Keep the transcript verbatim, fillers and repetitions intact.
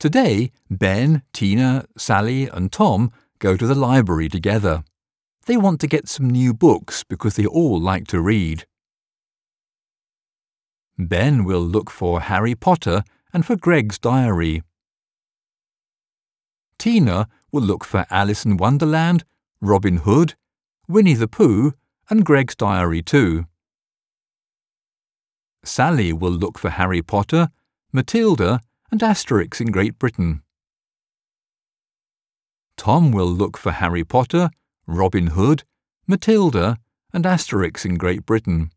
Today, Ben, Tina, Sally and Tom go to the library together. They want to get some new books because they all like to read. Ben will look for Harry Potter and for Greg's diary. Tina will look for Alice in Wonderland, Robin Hood, Winnie the Pooh and Greg's diary too. Sally will look for Harry Potter, Matilda and Asterix in Great Britain. Tom will look for Harry Potter, Robin Hood, Matilda and Asterix in Great Britain.